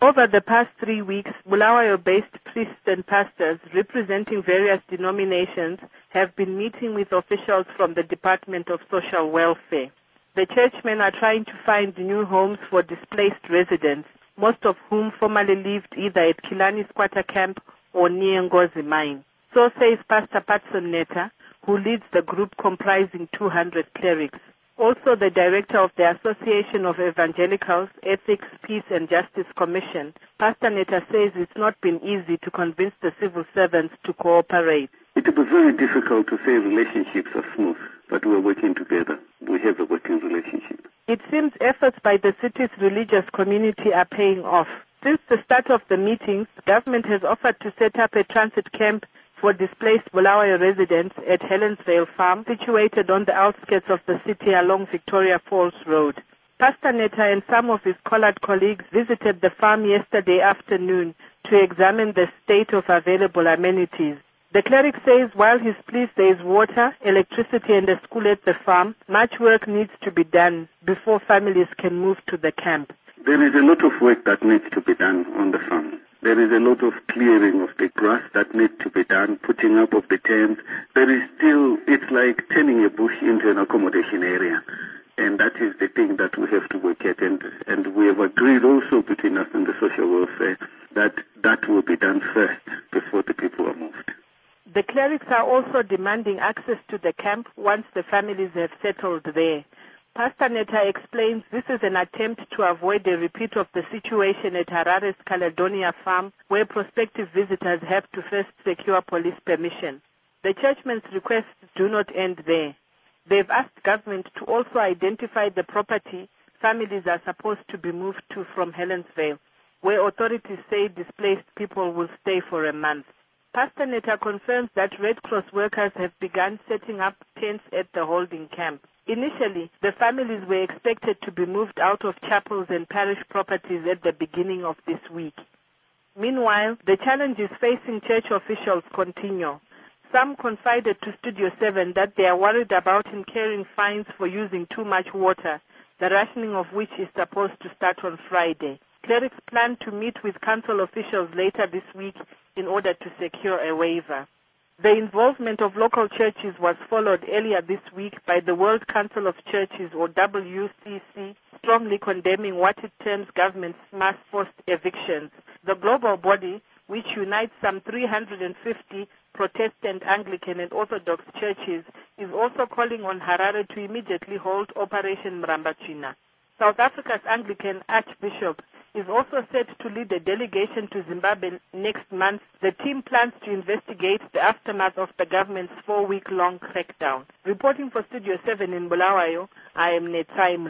Over the past 3 weeks, Bulawayo-based priests and pastors representing various denominations have been meeting with officials from the Department of Social Welfare. The churchmen are trying to find new homes for displaced residents, most of whom formerly lived either at Kilani Squatter Camp or near Ngozi Mine. So says Pastor Patson Neta, who leads the group comprising 200 clerics. Also the director of the Association of Evangelicals, Ethics, Peace and Justice Commission, Pastor Neta says it's not been easy to convince the civil servants to cooperate. It was very difficult to say relationships are smooth, but we're working together. We have a working relationship. It seems efforts by the city's religious community are paying off. Since the start of the meetings, government has offered to set up a transit camp for displaced Bulawayo residents at Helensvale Farm, situated on the outskirts of the city along Victoria Falls Road. Pastor Neta and some of his collared colleagues visited the farm yesterday afternoon to examine the state of available amenities. The cleric says while he's pleased there is water, electricity and a school at the farm, much work needs to be done before families can move to the camp. There is a lot of work that needs to be done on the farm. There is a lot of clearing of the grass that needs to be done, putting up of the tents. There is still, it's like turning a bush into an accommodation area. And that is the thing that we have to work at. And we have agreed also between us and the social welfare that that will be done first before the people are moved. The clerics are also demanding access to the camp once the families have settled there. Pastor Neta explains this is an attempt to avoid a repeat of the situation at Harare's Caledonia farm, where prospective visitors have to first secure police permission. The churchmen's requests do not end there. They've asked government to also identify the property families are supposed to be moved to from Helensvale, where authorities say displaced people will stay for a month. Pastor Neta confirms that Red Cross workers have begun setting up tents at the holding camp. Initially, the families were expected to be moved out of chapels and parish properties at the beginning of this week. Meanwhile, the challenges facing church officials continue. Some confided to Studio 7 that they are worried about incurring fines for using too much water, the rationing of which is supposed to start on Friday. Clerics plan to meet with council officials later this week in order to secure a waiver. The involvement of local churches was followed earlier this week by the World Council of Churches, or WCC, strongly condemning what it terms government's mass forced evictions. The global body, which unites some 350 Protestant, Anglican and Orthodox churches, is also calling on Harare to immediately hold Operation Mrambachina. South Africa's Anglican Archbishop is also set to lead a delegation to Zimbabwe next month. The team plans to investigate the aftermath of the government's 4-week-long crackdown. Reporting for Studio 7 in Bulawayo, I am Netsai